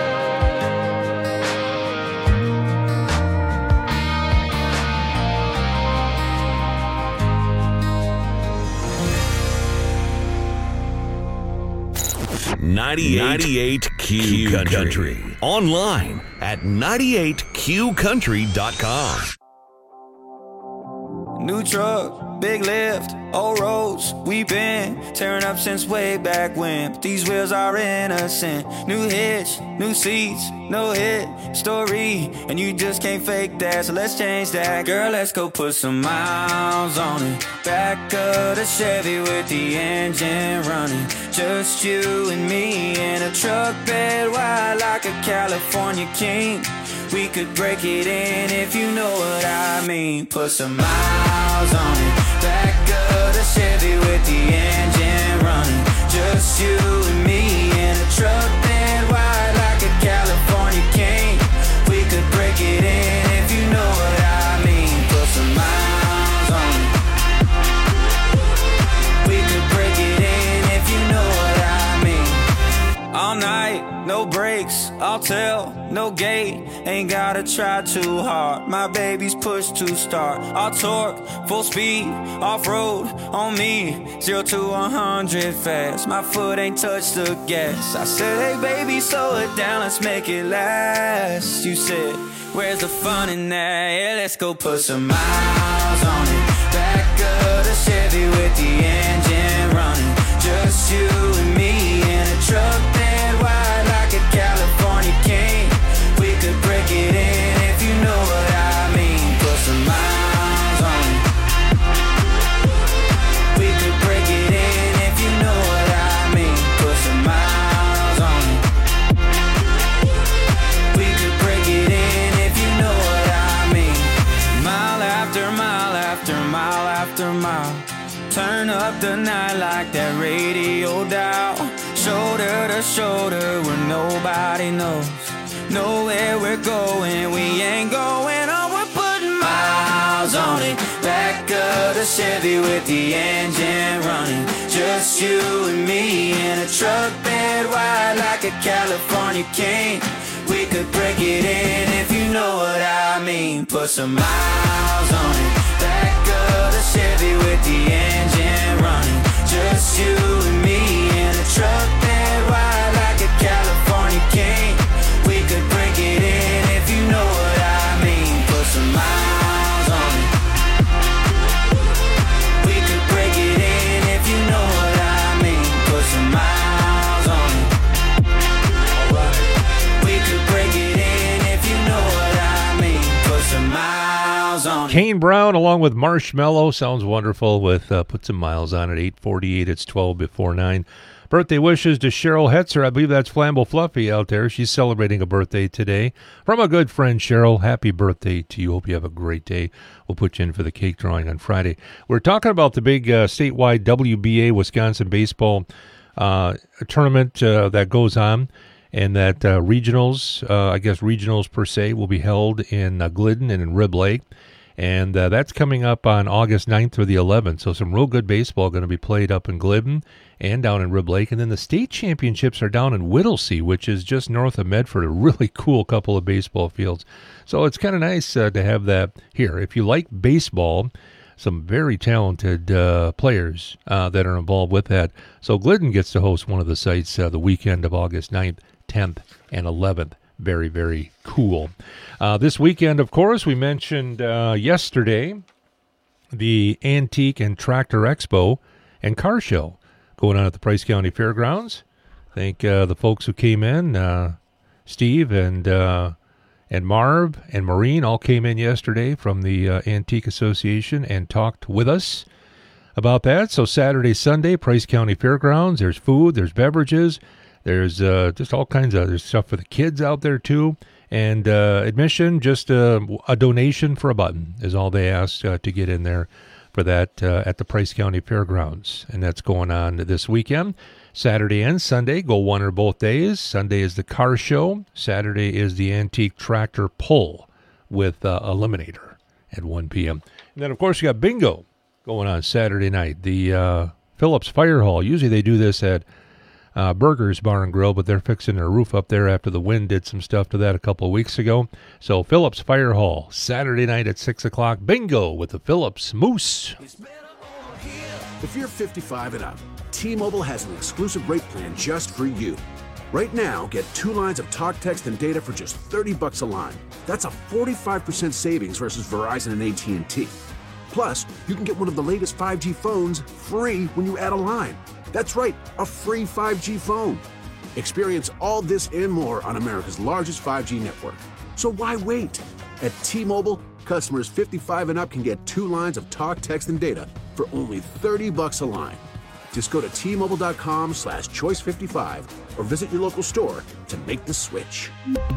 98 Q Country. Online at 98qcountry.com. New truck, big lift, old roads, we been tearing up since way back when. But these wheels are innocent. New hitch, new seats, no hit story, and you just can't fake that, so let's change that. Girl, let's go put some miles on it. Back of the Chevy with the engine running. Just you and me in a truck bed wide like a California king. We could break it in if you know what I mean. Put some miles on it. Back of the Chevy with the engine running. Just you and me in a truck bed wide like a California king. We could break it in if you know what I mean. Put some miles on it. We could break it in if you know what I mean. All night, no brakes, I'll tell, no gate. Ain't gotta try too hard. My baby's push to start. All torque, full speed, off-road on me. 0 to 100 fast. My foot ain't touched the gas. I said, hey baby, slow it down, let's make it last. You said, where's the fun in that? Yeah, let's go put some miles on it. Back of the Chevy with the engine running. Just you and me in a truck bed wide like a California king. We could break it in if you know what I mean. Put some miles on it. We could break it in if you know what I mean. Put some miles on it. We could break it in if you know what I mean. Mile after mile after mile after mile. Turn up the night like that radio dial. Shoulder to shoulder where nobody knows. Nowhere we're going, we ain't going on. We're putting miles on it. Back of the Chevy with the engine running. Just you and me in a truck bed wide like a California king. We could break it in if you know what I mean. Put some miles on it. Back of the Chevy with the engine running. Just you and me in a truck bed wide like a California king. We could break it in if you know what I mean. Put some miles on it. We could break it in if you know what I mean. Put some miles on it. Alright. We could break it in if you know what I mean. Put some miles on it. Kane Brown along with Marshmello sounds wonderful with Put Some Miles on It. 8:48, it's 12 before 9. Birthday wishes to Cheryl Hetzer. I believe that's Flambeau Fluffy out there. She's celebrating a birthday today. From a good friend, Cheryl, happy birthday to you. Hope you have a great day. We'll put you in for the cake drawing on Friday. We're talking about the big statewide WBA Wisconsin baseball tournament that goes on, and that regionals, I guess regionals per se, will be held in Glidden and in Rib Lake. And that's coming up on August 9th through the 11th. So some real good baseball going to be played up in Glidden and down in Rib Lake. And then the state championships are down in Whittlesea, which is just north of Medford, a really cool couple of baseball fields. So it's kind of nice to have that here. If you like baseball, some very talented players that are involved with that. So Glidden gets to host one of the sites the weekend of August 9th, 10th, and 11th. Very, very cool. This weekend, of course, we mentioned yesterday the Antique and Tractor Expo and Car Show going on at the Price County Fairgrounds. Thank the folks who came in, Steve and Marv and Maureen all came in yesterday from the Antique Association and talked with us about that. So Saturday, Sunday, Price County Fairgrounds, there's food, there's beverages. There's just all kinds of there's stuff for the kids out there, too. And admission, just a donation for a button is all they ask to get in there for that at the Price County Fairgrounds. And that's going on this weekend. Saturday and Sunday, go one or both days. Sunday is the car show. Saturday is the Antique Tractor Pull with Eliminator at 1 p.m. And then, of course, you got bingo going on Saturday night. The Phillips Fire Hall. Usually they do this at Burgers Bar and Grill, but they're fixing their roof up there after the wind did some stuff to that a couple of weeks ago. So Phillips Fire Hall, Saturday night at 6 o'clock. Bingo with the Phillips Moose. If you're 55 and up, T-Mobile has an exclusive rate plan just for you. Right now, get 2 lines of talk, text, and data for just $30 a line. That's a 45% savings versus Verizon and AT&T. Plus, you can get one of the latest 5G phones free when you add a line. That's right, a free 5G phone. Experience all this and more on America's largest 5G network. So why wait? At T-Mobile, customers 55 and up can get 2 lines of talk, text, and data for only $30 a line. Just go to T-Mobile.com/choice55 or visit your local store to make the switch.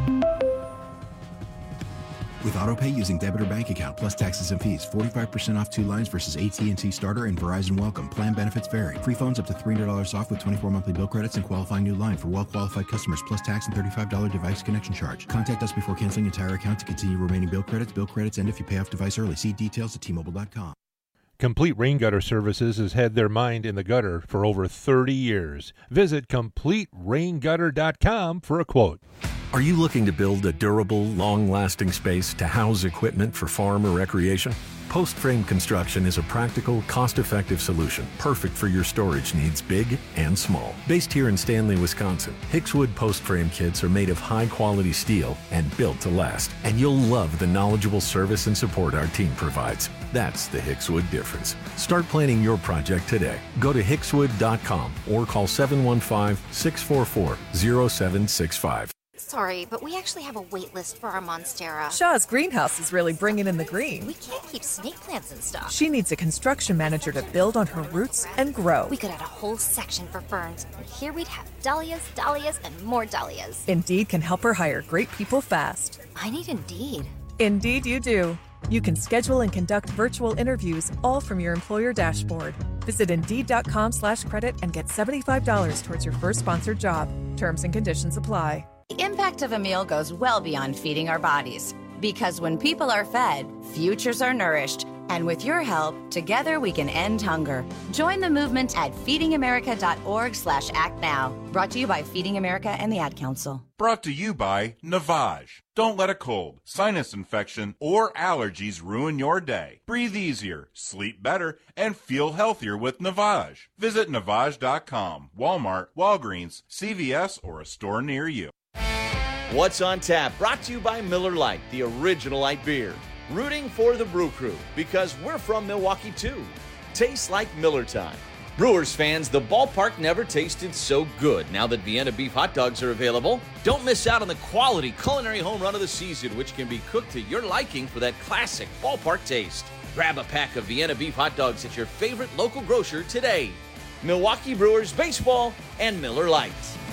With AutoPay using debit or bank account plus taxes and fees, 45% off 2 lines versus AT&T Starter and Verizon Welcome. Plan benefits vary. Free phones up to $300 off with 24 monthly bill credits and qualifying new line for well-qualified customers plus tax and $35 device connection charge. Contact us before canceling entire account to continue remaining bill credits. Bill credits end if you pay off device early. See details at T-Mobile.com. Complete Rain Gutter Services has had their mind in the gutter for over 30 years. Visit CompleteRainGutter.com for a quote. Are you looking to build a durable, long-lasting space to house equipment for farm or recreation? Post Frame Construction is a practical, cost-effective solution, perfect for your storage needs, big and small. Based here in Stanley, Wisconsin, Hickswood Post Frame kits are made of high-quality steel and built to last. And you'll love the knowledgeable service and support our team provides. That's the Hickswood difference. Start planning your project today. Go to hickswood.com or call 715-644-0765. Sorry, but we actually have a wait list for our Monstera. Shaw's greenhouse is really bringing in the green. We can't keep snake plants in stock. She needs a construction manager to build on her roots and grow. We could add a whole section for ferns, and here we'd have dahlias, dahlias, and more dahlias. Indeed can help her hire great people fast. I need Indeed. Indeed you do. You can schedule and conduct virtual interviews all from your employer dashboard. Visit Indeed.com/credit and get $75 towards your first sponsored job. Terms and conditions apply. The impact of a meal goes well beyond feeding our bodies. Because when people are fed, futures are nourished. And with your help, together we can end hunger. Join the movement at feedingamerica.org/actnow. Brought to you by Feeding America and the Ad Council. Brought to you by Navage. Don't let a cold, sinus infection, or allergies ruin your day. Breathe easier, sleep better, and feel healthier with Navage. Visit Navage.com, Walmart, Walgreens, CVS, or a store near you. What's on Tap? Brought to you by Miller Lite, the original light beer. Rooting for the Brew Crew, because we're from Milwaukee too. Tastes like Miller time. Brewers fans, the ballpark never tasted so good now that Vienna beef hot dogs are available. Don't miss out on the quality culinary home run of the season, which can be cooked to your liking for that classic ballpark taste. Grab a pack of Vienna beef hot dogs at your favorite local grocer today. Milwaukee Brewers Baseball and Miller Lite.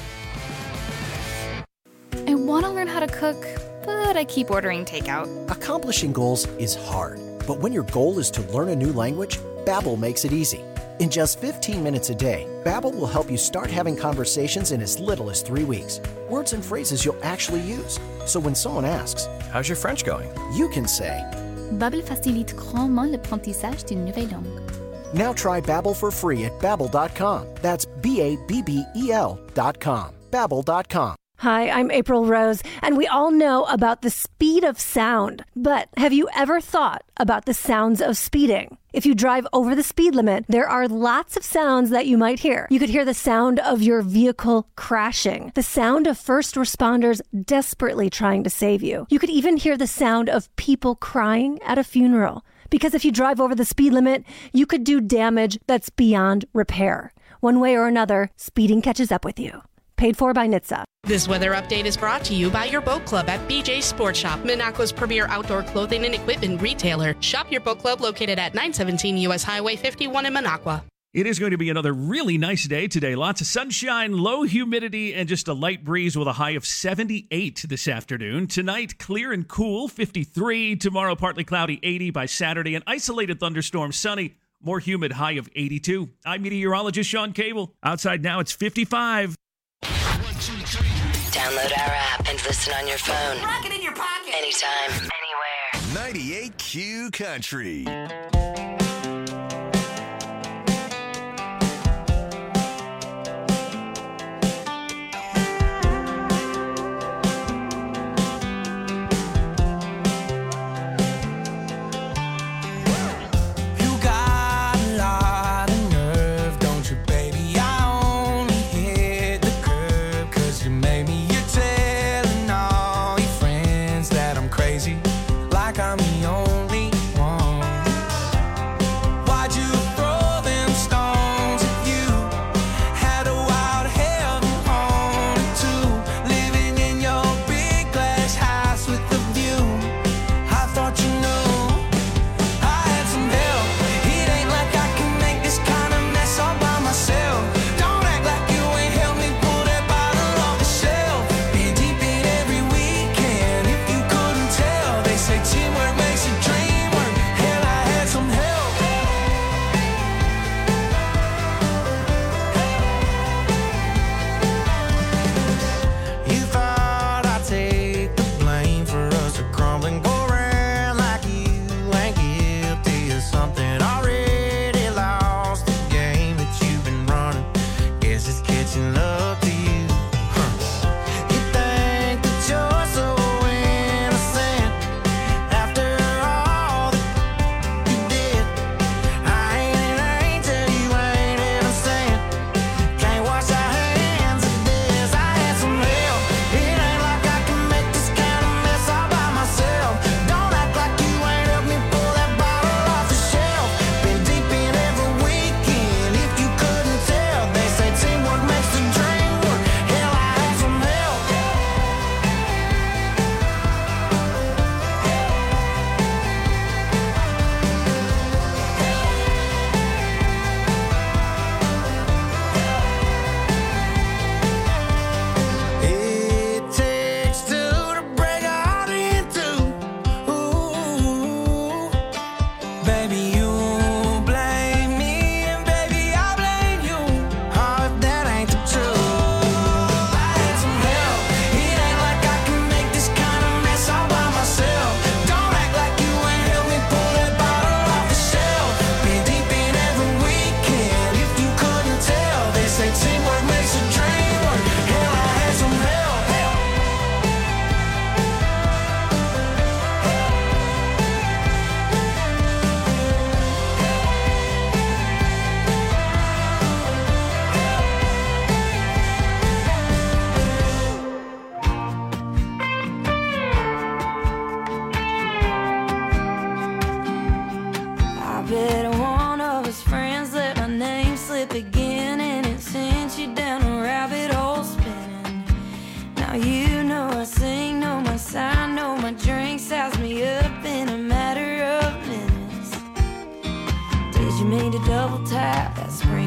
I want to learn how to cook, but I keep ordering takeout. Accomplishing goals is hard, but when your goal is to learn a new language, Babbel makes it easy. In just 15 minutes a day, Babbel will help you start having conversations in as little as 3 weeks. Words and phrases you'll actually use. So when someone asks, "How's your French going?" you can say, Babbel facilite grandement l'apprentissage d'une nouvelle langue. Now try Babbel for free at Babbel.com. That's Babbel.com. Babbel.com. Hi, I'm April Rose, and we all know about the speed of sound. But have you ever thought about the sounds of speeding? If you drive over the speed limit, there are lots of sounds that you might hear. You could hear the sound of your vehicle crashing, the sound of first responders desperately trying to save you. You could even hear the sound of people crying at a funeral. Because if you drive over the speed limit, you could do damage that's beyond repair. One way or another, speeding catches up with you. Paid for by NHTSA. This weather update is brought to you by your boat club at BJ's Sport Shop, Minocqua's premier outdoor clothing and equipment retailer. Shop your boat club located at 917 U.S. Highway 51 in Minocqua. It is going to be another really nice day today. Lots of sunshine, low humidity, and just a light breeze with a high of 78 this afternoon. Tonight, clear and cool, 53. Tomorrow, partly cloudy, 80. By Saturday, an isolated thunderstorm, sunny, more humid, high of 82. I'm meteorologist Sean Cable. Outside now, it's 55. Download our app and listen on your phone. Rock it in your pocket. Anytime, anywhere. 98Q Country.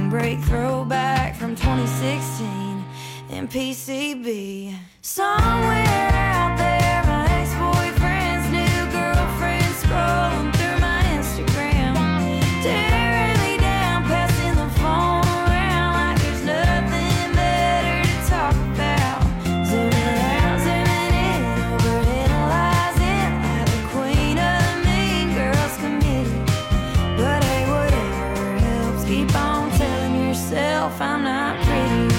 spring break throwback from 2016 in PCB. Somewhere out there, my ex-boyfriend's new girlfriend scrolling through my Instagram, tearing me down, passing the phone around like there's nothing better to talk about. Zooming out, zooming in, overanalyzing like the queen of the mean girls committee. But hey, whatever helps, keep on telling yourself I'm not pretty.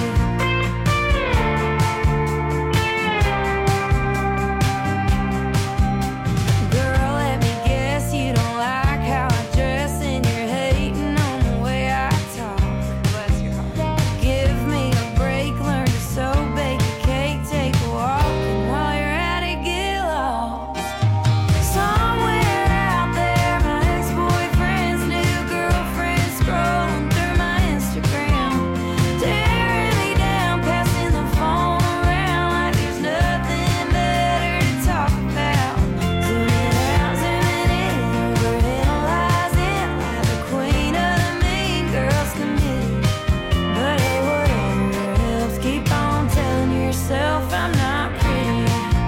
Girl, let me guess you don't like how I dress and you're hating on the way I talk. Give me a break, learn to sew, bake a cake, take a walk, and while you're at it, get lost. Somewhere out there, my ex-boyfriend's new girlfriend scrolling through my Instagram, tearing me down, passing the phone around like there's nothing better to talk about. Zooming out, zooming in, overanalyzing like the queen of the mean girls committee. But hey, whatever helps, keep on telling yourself I'm not pretty.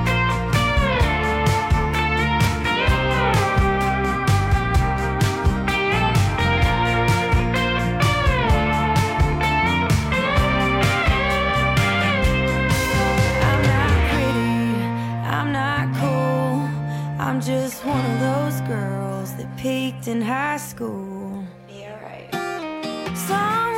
I'm not pretty, I'm not cool, I'm just one of those girls that peaked in high school. Yeah, right.